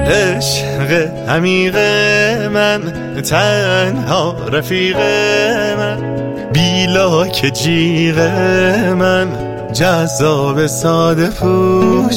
عشق عمیق من، تنها رفیق من، بیلاک جیغ من، جذاب ساده پوش،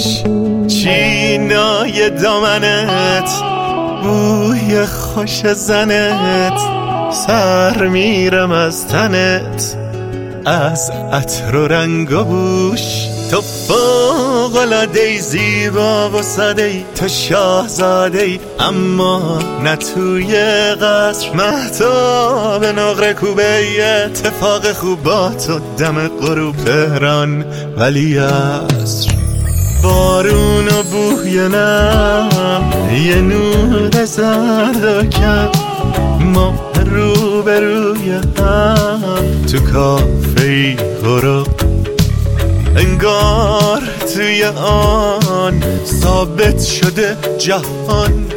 چینای دامنت، بوی خوش زنت، سر میرم از تنت، از عطر و رنگ و بوش. تو فوق‌العاده‌ای، زیبا و ساده‌ای، تو شاهزاده‌ای، اما نه توی قصر. مهتاب نقره کوبه‌ای، اتفاق خوب با تو دم غروب تهران ولی عصر. بارون و بوی نم، یه نور زرد و کم، ما روبروی هم تو کافه‌ای غروب. انگار توی آن ثابت شده جهان،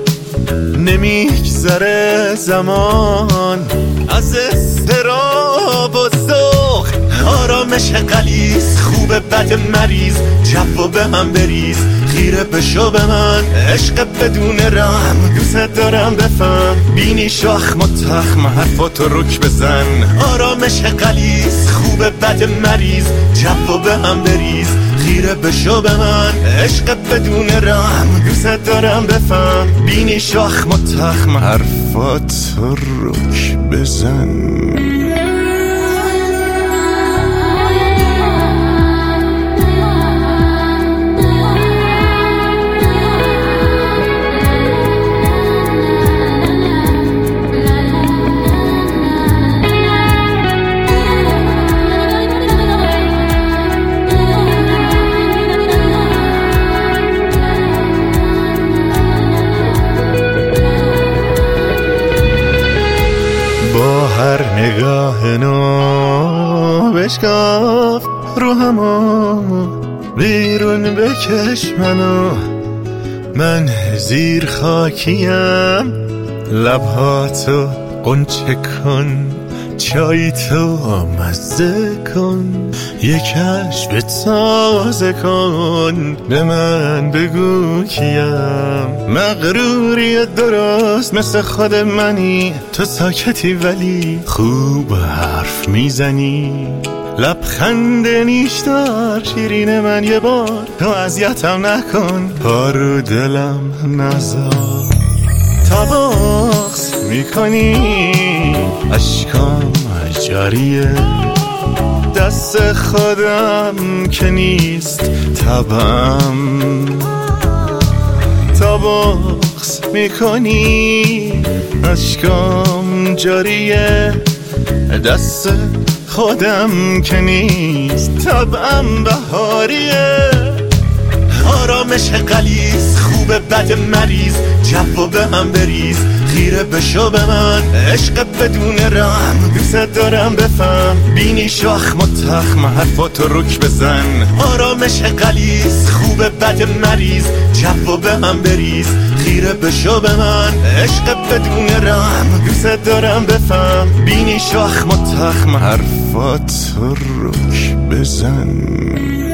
نمیگذره زمان از اضطراب و ذوق. آرامش غلیظ، خوب بد مریض، جو به هم بریز، خیره بشو به من، عشق بدون رحم، دوست دارم بفهم، بینی شاخ متخم، حرفاتو رک بزن. آرامش غلیظ، خوب بد مریض، جو به هم بریز، خیره بشو به من، عشق بدون رحم، دوست دارم بفهم، بینی شاخ متخم، حرفاتو رک بزن. با هر نگاه نو بشکاف رو همو، بیرون بکش منو، من زیر خاکیم، لبهاتو قنچه کن، چای تو مزه کن، یک کشف تازه کن، به من بگو کیم. مغروری درست مثل خود منی، تو ساکتی ولی خوب حرف میزنی، لبخند نیشدار شیرین من، یه بار تو اذیتم نکن، پارو دلم نذار. تا بغض میکنی اشکام جاریه، دست خودم که نیست طبعم. تا بغض میکنی اشکام جاریه، دست خودم که نیست طبعم بهاریه. آرامش غلیظ، خوب بد مریض، جو به هم بریز، خیره بشو به من، عشق بدون رحم، دوست دارم بفهم، بینی شاخ متخم، حرفاتو رک بزن. آرامش غلیظ، خوب بد مریض، جو به هم بریز، خیره بشو به من، عشق بدون رحم، دوست دارم بفهم، بینی شاخ متخم، حرفاتو رک بزن.